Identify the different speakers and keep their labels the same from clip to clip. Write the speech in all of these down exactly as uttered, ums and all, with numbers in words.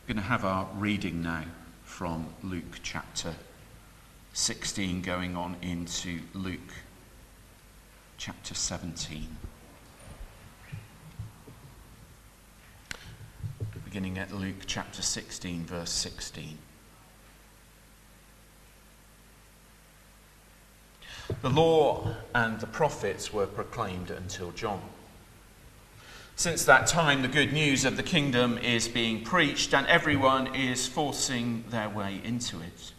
Speaker 1: We're going to have our reading now from Luke chapter sixteen, going on into Luke chapter seventeen. Beginning at Luke chapter sixteen, verse sixteen. The law and the prophets were proclaimed until John. Since that time, the good news of the kingdom is being preached, and everyone is forcing their way into it.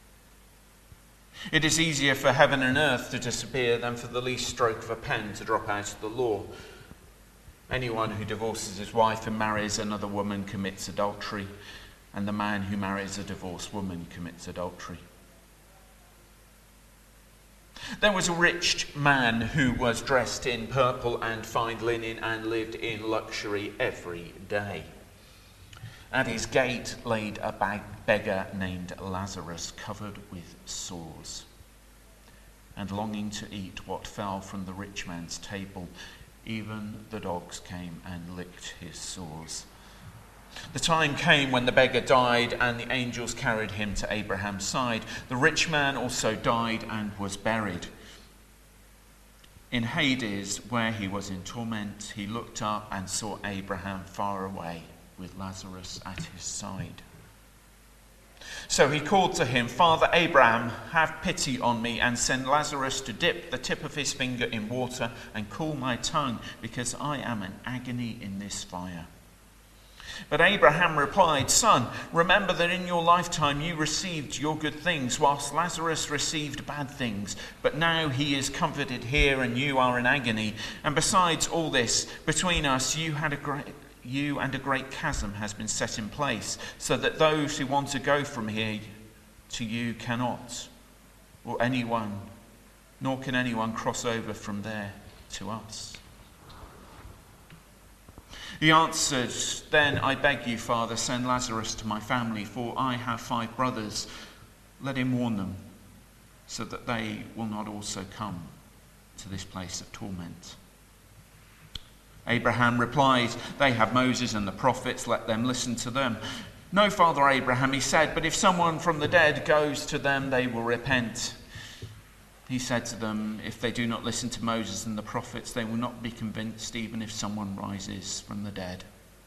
Speaker 1: It is easier for heaven and earth to disappear than for the least stroke of a pen to drop out of the law. Anyone who divorces his wife and marries another woman commits adultery, and the man who marries a divorced woman commits adultery. There was a rich man who was dressed in purple and fine linen and lived in luxury every day. At his gate laid a bag- beggar named Lazarus, covered with sores, and longing to eat what fell from the rich man's table. Even the dogs came and licked his sores. The time came when the beggar died, and the angels carried him to Abraham's side. The rich man also died and was buried. In Hades, where he was in torment, he looked up and saw Abraham far away, with Lazarus at his side. So he called to him, "Father Abraham, have pity on me and send Lazarus to dip the tip of his finger in water and cool my tongue, because I am in agony in this fire." But Abraham replied, "Son, remember that in your lifetime you received your good things, whilst Lazarus received bad things. But now he is comforted here and you are in agony. And besides all this, between us you had a great you and a great chasm has been set in place, so that those who want to go from here to you cannot, or anyone, nor can anyone cross over from there to us." He answered, "Then I beg you, Father, send Lazarus to my family, for I have five brothers. Let him warn them, so that they will not also come to this place of torment." Abraham replied, "They have Moses and the prophets, let them listen to them." "No, Father Abraham," he said, "but if someone from the dead goes to them, they will repent." He said to them, "If they do not listen to Moses and the prophets, they will not be convinced, even if someone rises from the dead."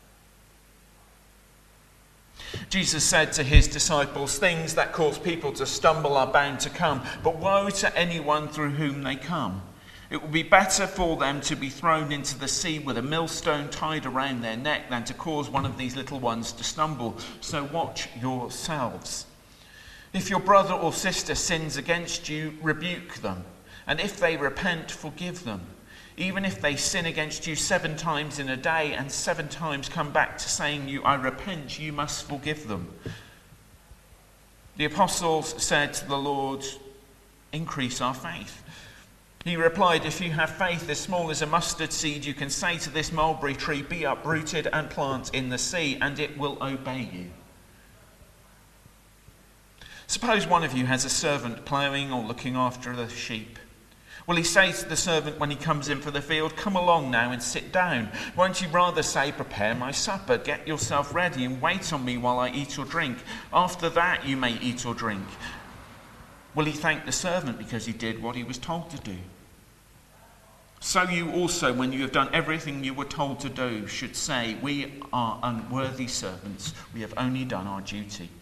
Speaker 1: Jesus said to his disciples, "Things that cause people to stumble are bound to come, but woe to anyone through whom they come. It will be better for them to be thrown into the sea with a millstone tied around their neck than to cause one of these little ones to stumble. So watch yourselves. If your brother or sister sins against you, rebuke them. And if they repent, forgive them. Even if they sin against you seven times in a day and seven times come back to saying you, 'I repent,' you must forgive them." The apostles said to the Lord, "Increase our faith." He replied, "If you have faith as small as a mustard seed, you can say to this mulberry tree, 'Be uprooted and plant in the sea,' and it will obey you. Suppose one of you has a servant ploughing or looking after the sheep. Will he say to the servant when he comes in from the field, 'Come along now and sit down'? Won't you rather say, 'Prepare my supper, get yourself ready and wait on me while I eat or drink. After that you may eat or drink'? Will he thank the servant because he did what he was told to do? So you also, when you have done everything you were told to do, should say, 'We are unworthy servants. We have only done our duty.'"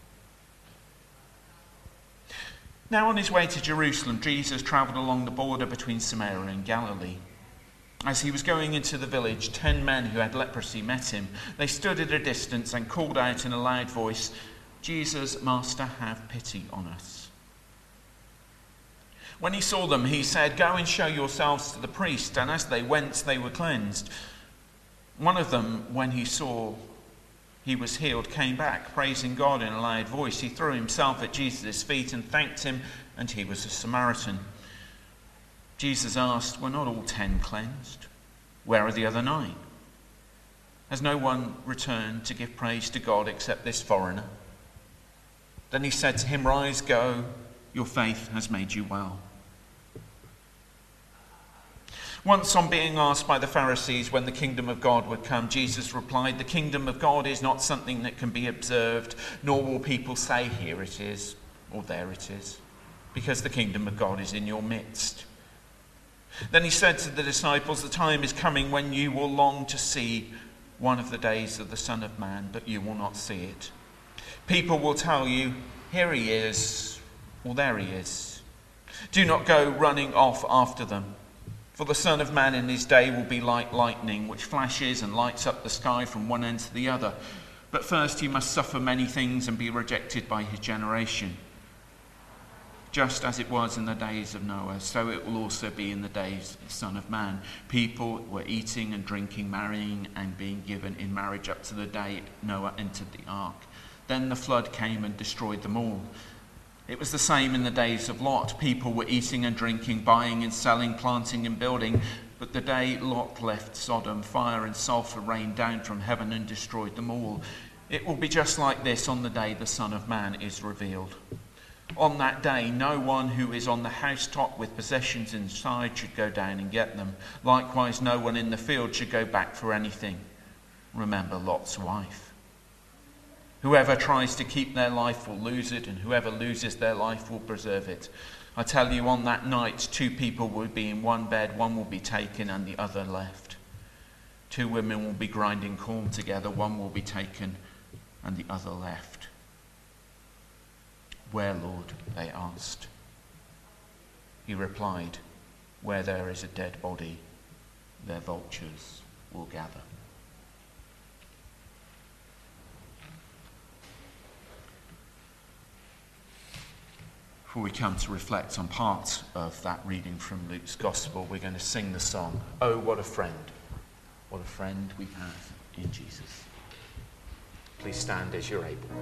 Speaker 1: Now on his way to Jerusalem, Jesus travelled along the border between Samaria and Galilee. As he was going into the village, ten men who had leprosy met him. They stood at a distance and called out in a loud voice, "Jesus, Master, have pity on us." When he saw them, he said, "Go and show yourselves to the priest." And as they went, they were cleansed. One of them, when he saw he was healed, came back, praising God in a loud voice. He threw himself at Jesus' feet and thanked him, and he was a Samaritan. Jesus asked, "Were not all ten cleansed? Where are the other nine? Has no one returned to give praise to God except this foreigner?" Then he said to him, "Rise, go, your faith has made you well." Once, on being asked by the Pharisees when the kingdom of God would come, Jesus replied, "The kingdom of God is not something that can be observed, nor will people say, 'Here it is,' or 'There it is,' because the kingdom of God is in your midst." Then he said to the disciples, "The time is coming when you will long to see one of the days of the Son of Man, but you will not see it. People will tell you, 'Here he is,' or 'There he is.' Do not go running off after them. For the Son of Man in his day will be like lightning, which flashes and lights up the sky from one end to the other. But first he must suffer many things and be rejected by his generation. Just as it was in the days of Noah, so it will also be in the days of the Son of Man. People were eating and drinking, marrying and being given in marriage up to the day Noah entered the ark. Then the flood came and destroyed them all. It was the same in the days of Lot. People were eating and drinking, buying and selling, planting and building. But the day Lot left Sodom, fire and sulfur rained down from heaven and destroyed them all. It will be just like this on the day the Son of Man is revealed. On that day, no one who is on the housetop with possessions inside should go down and get them. Likewise, no one in the field should go back for anything. Remember Lot's wife. Whoever tries to keep their life will lose it, and whoever loses their life will preserve it. I tell you, on that night, two people will be in one bed, one will be taken and the other left. Two women will be grinding corn together, one will be taken and the other left." "Where, Lord?" they asked. He replied, "Where there is a dead body, there vultures will gather." Before we come to reflect on part of that reading from Luke's Gospel, we're going to sing the song, "Oh, what a friend, what a friend we have in Jesus." Please stand as you're able.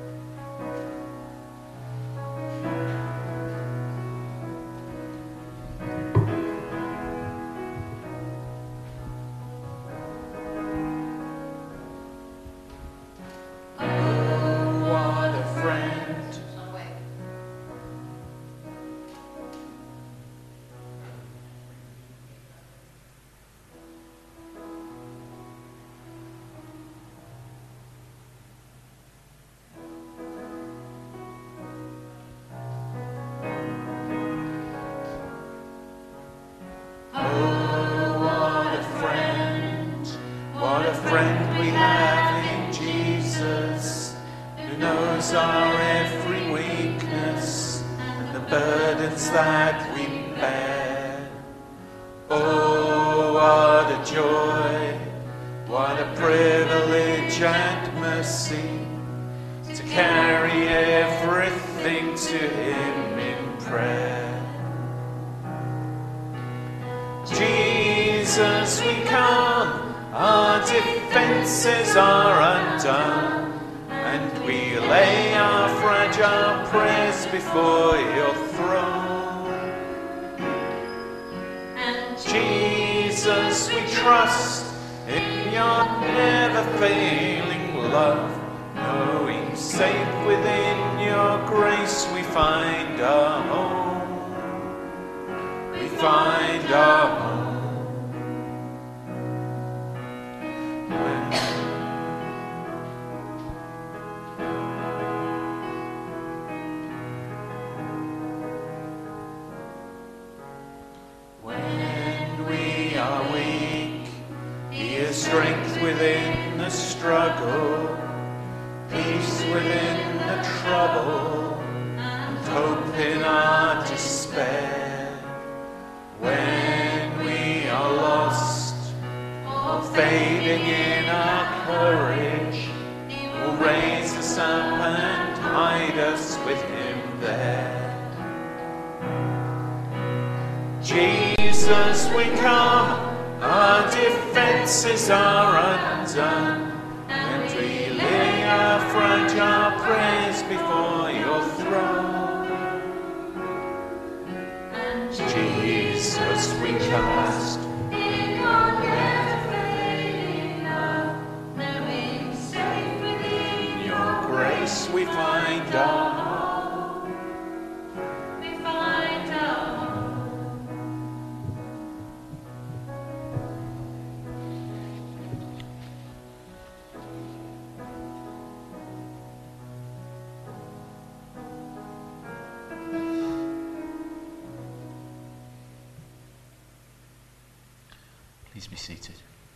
Speaker 1: Please be seated.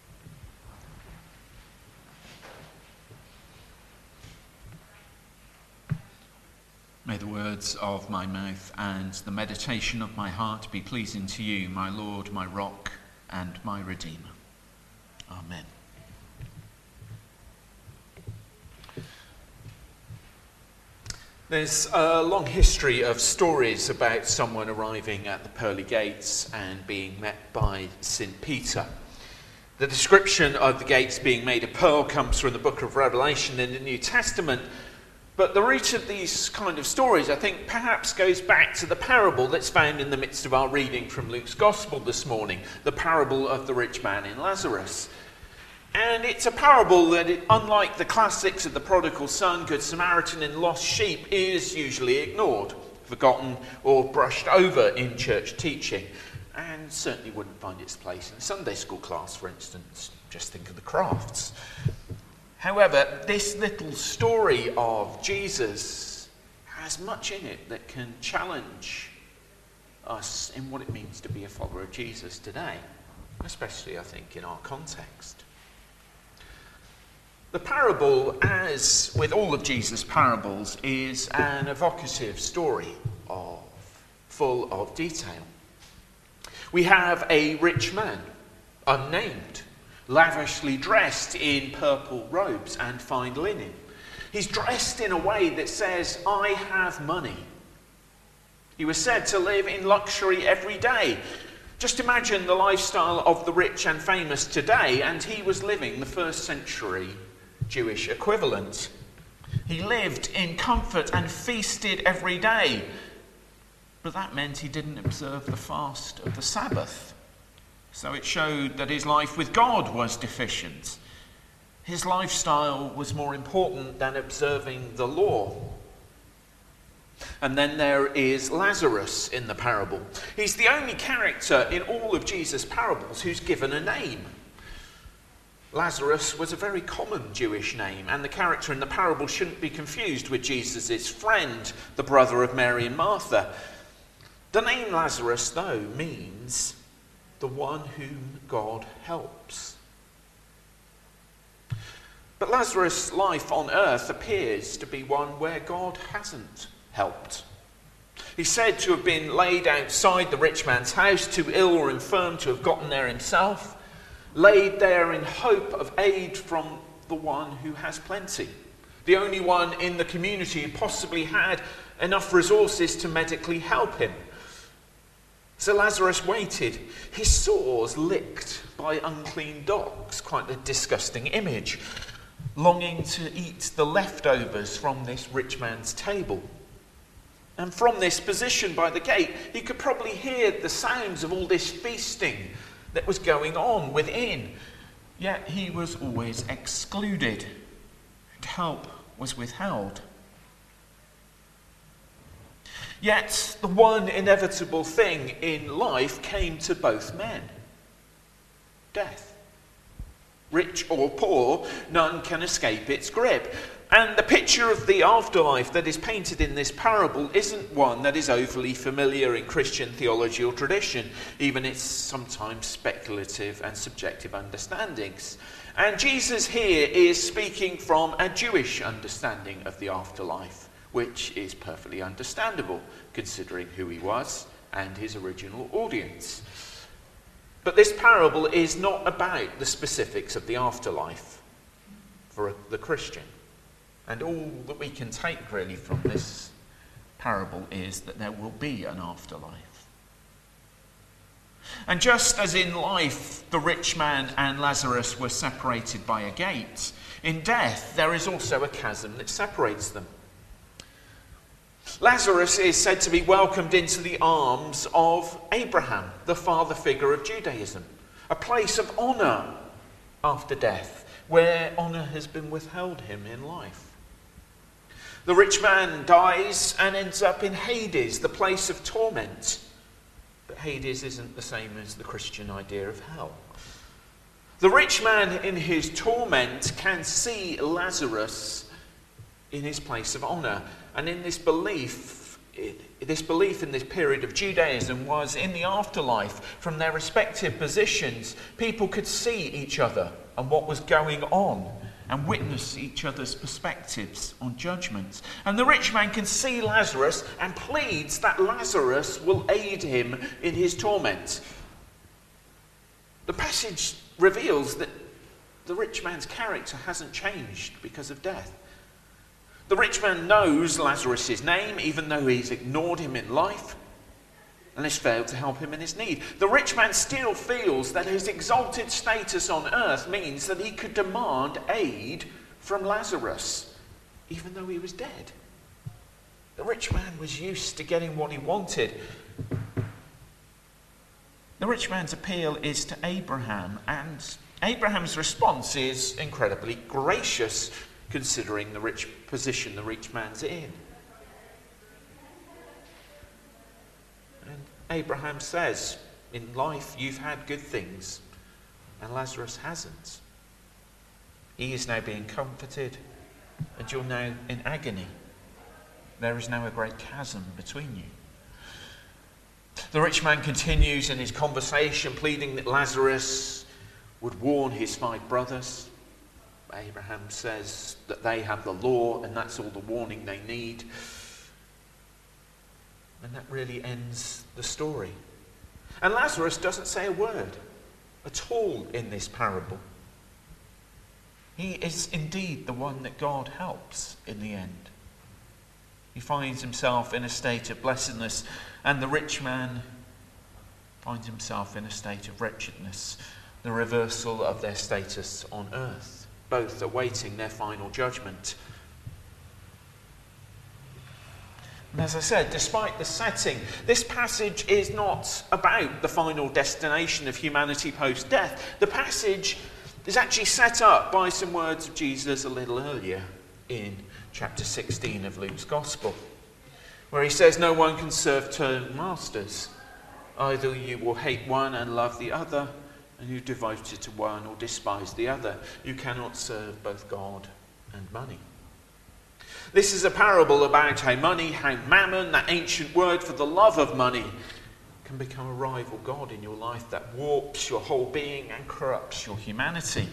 Speaker 1: May the words of my mouth and the meditation of my heart be pleasing to you, my Lord, my rock, and my Redeemer. Amen. There's a long history of stories about someone arriving at the pearly gates and being met by Saint Peter. The description of the gates being made of pearl comes from the book of Revelation in the New Testament, but the root of these kind of stories, I think, perhaps goes back to the parable that's found in the midst of our reading from Luke's Gospel this morning, the parable of the rich man and Lazarus. And it's a parable that, it, unlike the classics of the prodigal son, Good Samaritan, and lost sheep, is usually ignored, forgotten, or brushed over in church teaching, and certainly wouldn't find its place in Sunday school class, for instance. Just think of the crafts. However, this little story of Jesus has much in it that can challenge us in what it means to be a follower of Jesus today, especially, I think, in our context. The parable, as with all of Jesus' parables, is an evocative story of, full of detail. We have a rich man, unnamed, lavishly dressed in purple robes and fine linen. He's dressed in a way that says, I have money. He was said to live in luxury every day. Just imagine the lifestyle of the rich and famous today, and he was living the first century Jewish equivalent. He lived in comfort and feasted every day, but that meant he didn't observe the fast of the Sabbath. So it showed that his life with God was deficient. His lifestyle was more important than observing the law. And then there is Lazarus in the parable. He's the only character in all of Jesus' parables who's given a name. Lazarus was a very common Jewish name, and the character in the parable shouldn't be confused with Jesus' friend, the brother of Mary and Martha. The name Lazarus, though, means the one whom God helps. But Lazarus' life on earth appears to be one where God hasn't helped. He's said to have been laid outside the rich man's house, too ill or infirm to have gotten there himself, laid there in hope of aid from the one who has plenty, the only one in the community who possibly had enough resources to medically help him. So Lazarus waited, his sores licked by unclean dogs, quite a disgusting image, longing to eat the leftovers from this rich man's table. And from this position by the gate, he could probably hear the sounds of all this feasting that was going on within. Yet he was always excluded, and help was withheld. Yet the one inevitable thing in life came to both men: death. Rich or poor, none can escape its grip. And the picture of the afterlife that is painted in this parable isn't one that is overly familiar in Christian theology or tradition, even its sometimes speculative and subjective understandings. And Jesus here is speaking from a Jewish understanding of the afterlife, which is perfectly understandable considering who he was and his original audience. But this parable is not about the specifics of the afterlife for the Christian. And all that we can take really from this parable is that there will be an afterlife. And just as in life the rich man and Lazarus were separated by a gate, in death there is also a chasm that separates them. Lazarus is said to be welcomed into the arms of Abraham, the father figure of Judaism, a place of honour after death, where honour has been withheld him in life. The rich man dies and ends up in Hades, the place of torment. But Hades isn't the same as the Christian idea of hell. The rich man in his torment can see Lazarus in his place of honour. And in this belief, it this belief in this period of Judaism was in the afterlife, from their respective positions, people could see each other and what was going on and witness each other's perspectives on judgments. And the rich man can see Lazarus and pleads that Lazarus will aid him in his torment. The passage reveals that the rich man's character hasn't changed because of death. The rich man knows Lazarus' name, even though he's ignored him in life and has failed to help him in his need. The rich man still feels that his exalted status on earth means that he could demand aid from Lazarus, even though he was dead. The rich man was used to getting what he wanted. The rich man's appeal is to Abraham, and Abraham's response is incredibly gracious, considering the rich position the rich man's in. And Abraham says, in life you've had good things, and Lazarus hasn't. He is now being comforted, and you're now in agony. There is now a great chasm between you. The rich man continues in his conversation, pleading that Lazarus would warn his five brothers. Abraham says that they have the law and that's all the warning they need. And that really ends the story. And Lazarus doesn't say a word at all in this parable. He is indeed the one that God helps in the end. He finds himself in a state of blessedness, and the rich man finds himself in a state of wretchedness, the reversal of their status on earth, both awaiting their final judgment. And as I said, despite the setting, this passage is not about the final destination of humanity post-death. The passage is actually set up by some words of Jesus a little earlier in chapter sixteen of Luke's Gospel, where he says, "No one can serve two masters. Either you will hate one and love the other, and you devoted to one or despise the other. You cannot serve both God and money." This is a parable about how money, how mammon, that ancient word for the love of money, can become a rival god in your life that warps your whole being and corrupts your humanity.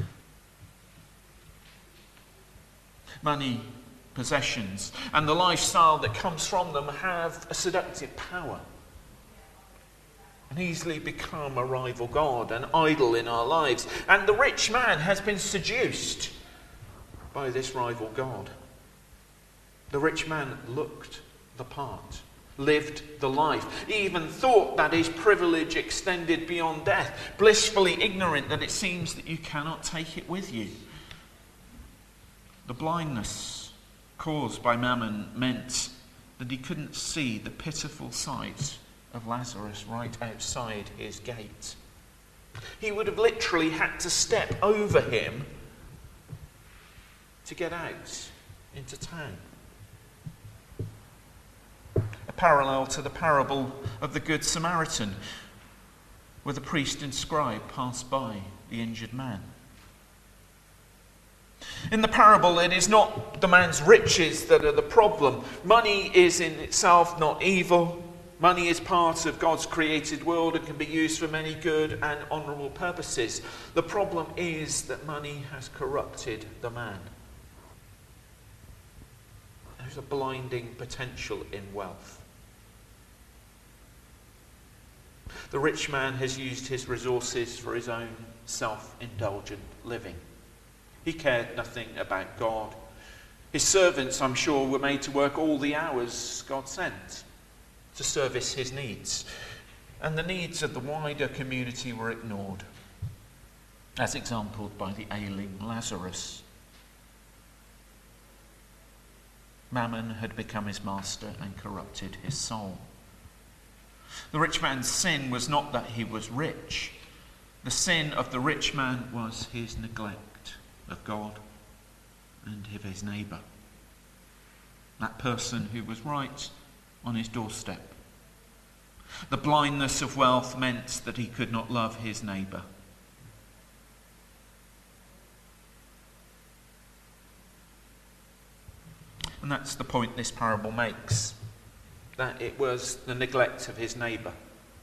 Speaker 1: Money, possessions, and the lifestyle that comes from them have a seductive power and easily become a rival god, an idol in our lives. And the rich man has been seduced by this rival god. The rich man looked the part, lived the life, even thought that his privilege extended beyond death, blissfully ignorant that it seems that you cannot take it with you. The blindness caused by mammon meant that he couldn't see the pitiful sight of Lazarus right outside his gate. He would have literally had to step over him to get out into town. A parallel to the parable of the Good Samaritan, where the priest and scribe passed by the injured man. In the parable, it is not the man's riches that are the problem. Money is in itself not evil. Money is part of God's created world and can be used for many good and honourable purposes. The problem is that money has corrupted the man. There's a blinding potential in wealth. The rich man has used his resources for his own self-indulgent living. He cared nothing about God. His servants, I'm sure, were made to work all the hours God sent to service his needs. And the needs of the wider community were ignored, as exampled by the ailing Lazarus. Mammon had become his master and corrupted his soul. The rich man's sin was not that he was rich. The sin of the rich man was his neglect of God and of his neighbour, that person who was right on his doorstep. The blindness of wealth meant that he could not love his neighbour. And that's the point this parable makes. that it was the neglect of his neighbour.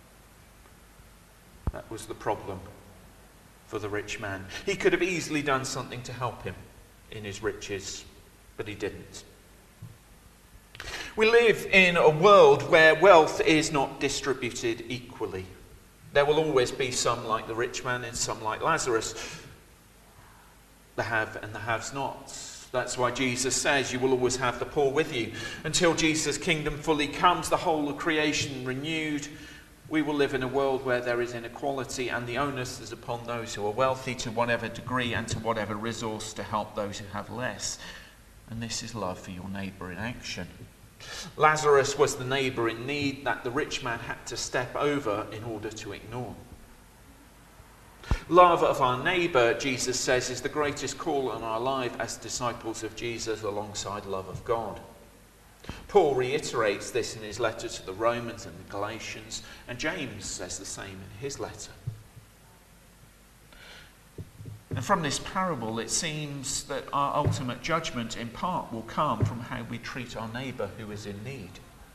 Speaker 1: That was the problem for the rich man. He could have easily done something to help him in his riches, but he didn't. We live in a world where wealth is not distributed equally. There will always be some like the rich man and some like Lazarus, the have and the have-nots. That's why Jesus says you will always have the poor with you. Until Jesus' kingdom fully comes, the whole of creation renewed, we will live in a world where there is inequality, and the onus is upon those who are wealthy to whatever degree and to whatever resource to help those who have less. And this is love for your neighbour in action. Lazarus was the neighbour in need that the rich man had to step over in order to ignore. Love of our neighbour, Jesus says, is the greatest call on our life as disciples of Jesus alongside love of God. Paul reiterates this in his letter to the Romans and the Galatians, and James says the same in his letter. And from this parable, it seems that our ultimate judgment in part will come from how we treat our neighbour who is in need.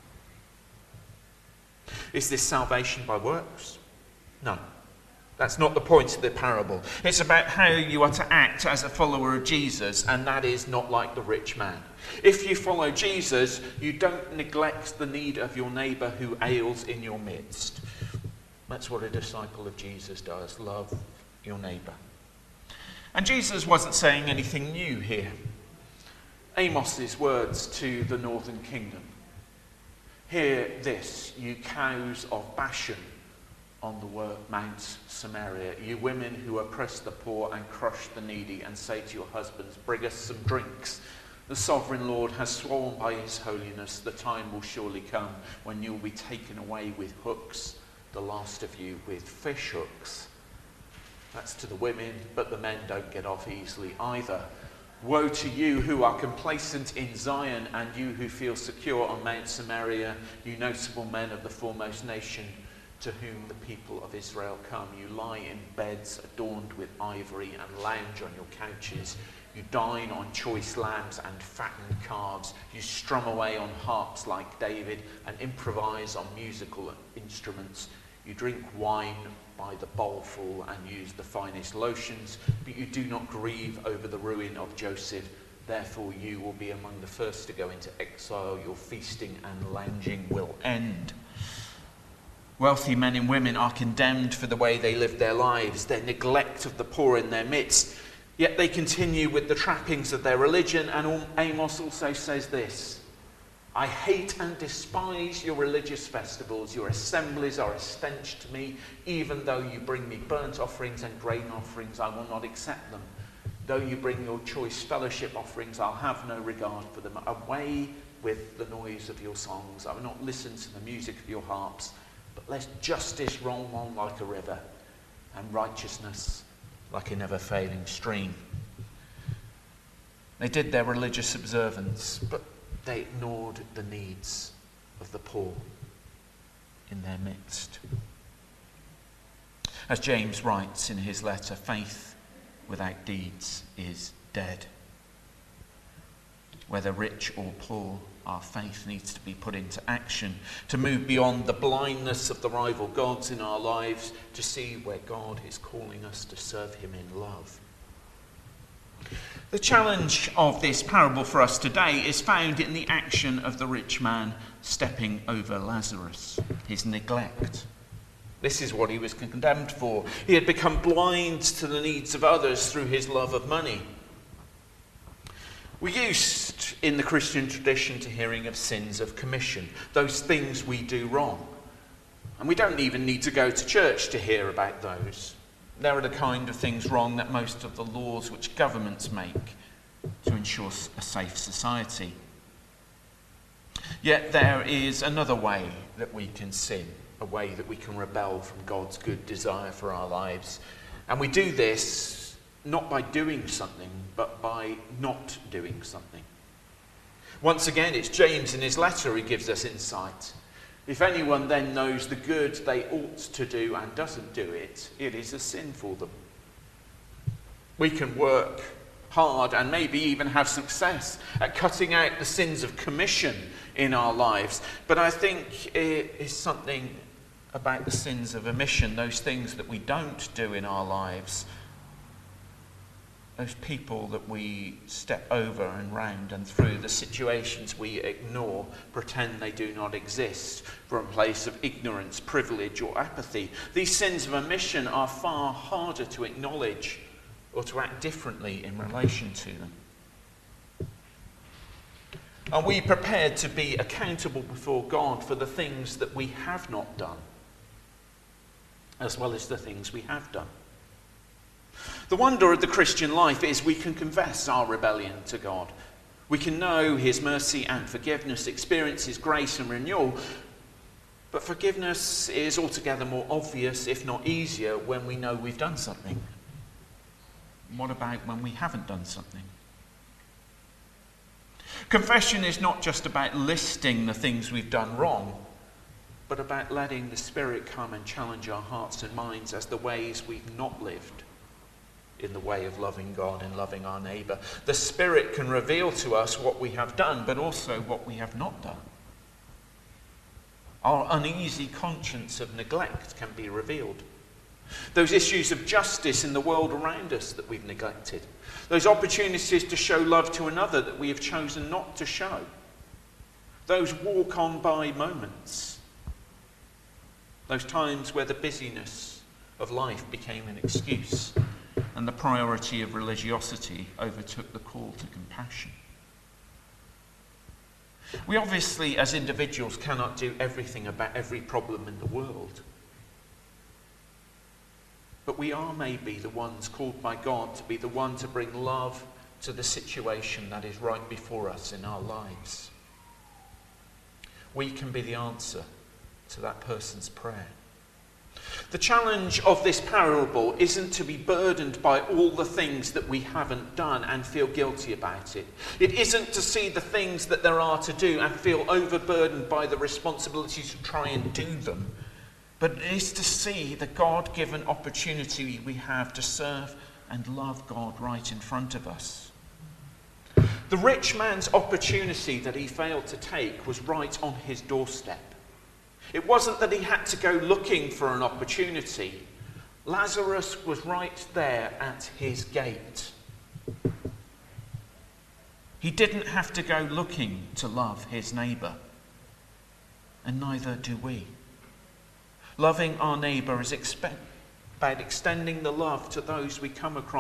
Speaker 1: Is this salvation by works? No. That's not the point of the parable. It's about how you are to act as a follower of Jesus, and that is not like the rich man. If you follow Jesus, you don't neglect the need of your neighbour who ails in your midst. That's what a disciple of Jesus does. Love your neighbour. And Jesus wasn't saying anything new here. Amos's words to the northern kingdom. Hear this, you cows of Bashan on the Mount Samaria, you women who oppress the poor and crush the needy, and say to your husbands, bring us some drinks. The sovereign Lord has sworn by his holiness, the time will surely come when you will be taken away with hooks, the last of you with fish hooks. That's to the women, but the men don't get off easily either. Woe to you who are complacent in Zion, and you who feel secure on Mount Samaria, you notable men of the foremost nation, to whom the people of Israel come. You lie in beds adorned with ivory and lounge on your couches. You dine on choice lambs and fattened calves. You strum away on harps like David and improvise on musical instruments. You drink wine by the bowlful and use the finest lotions, but you do not grieve over the ruin of Joseph. Therefore you will be among the first to go into exile. Your feasting and lounging will end. Wealthy men and women are condemned for the way they live their lives, their neglect of the poor in their midst. Yet they continue with the trappings of their religion, and Amos also says this, I hate and despise your religious festivals. Your assemblies are a stench to me. Even though you bring me burnt offerings and grain offerings, I will not accept them. Though you bring your choice fellowship offerings, I'll have no regard for them. Away with the noise of your songs. I will not listen to the music of your harps. But let justice roll on like a river, and righteousness like a never-failing stream. They did their religious observance, but they ignored the needs of the poor in their midst. As James writes in his letter, faith without deeds is dead. Whether rich or poor, our faith needs to be put into action to move beyond the blindness of the rival gods in our lives to see where God is calling us to serve him in love. The challenge of this parable for us today is found in the action of the rich man stepping over Lazarus, his neglect. This is what he was condemned for. He had become blind to the needs of others through his love of money. We're used in the Christian tradition to hearing of sins of commission, those things we do wrong. And we don't even need to go to church to hear about those. There are the kind of things wrong that most of the laws which governments make to ensure a safe society. Yet there is another way that we can sin, a way that we can rebel from God's good desire for our lives. And we do this not by doing something, but by not doing something. Once again, it's James in his letter who gives us insight. If anyone then knows the good they ought to do and doesn't do it, it is a sin for them. We can work hard and maybe even have success at cutting out the sins of commission in our lives. But I think it is something about the sins of omission, those things that we don't do in our lives, those people that we step over and round and through, the situations we ignore, pretend they do not exist, from a place of ignorance, privilege or apathy. These sins of omission are far harder to acknowledge or to act differently in relation to them. Are we prepared to be accountable before God for the things that we have not done, as well as the things we have done? The wonder of the Christian life is we can confess our rebellion to God. We can know his mercy and forgiveness, experience his grace and renewal. But forgiveness is altogether more obvious, if not easier, when we know we've done something. What about when we haven't done something? Confession is not just about listing the things we've done wrong, but about letting the Spirit come and challenge our hearts and minds as the ways we've not lived in the way of loving God and loving our neighbour. The Spirit can reveal to us what we have done, but also what we have not done. Our uneasy conscience of neglect can be revealed. Those issues of justice in the world around us that we've neglected. Those opportunities to show love to another that we have chosen not to show. Those walk-on-by moments. Those times where the busyness of life became an excuse and the priority of religiosity overtook the call to compassion. We obviously, as individuals, cannot do everything about every problem in the world. But we are maybe the ones called by God to be the one to bring love to the situation that is right before us in our lives. We can be the answer to that person's prayer. The challenge of this parable isn't to be burdened by all the things that we haven't done and feel guilty about it. It isn't to see the things that there are to do and feel overburdened by the responsibility to try and do them. But it is to see the God-given opportunity we have to serve and love God right in front of us. The rich man's opportunity that he failed to take was right on his doorstep. It wasn't that he had to go looking for an opportunity. Lazarus was right there at his gate. He didn't have to go looking to love his neighbour. And neither do we. Loving our neighbour is expect, about extending the love to those we come across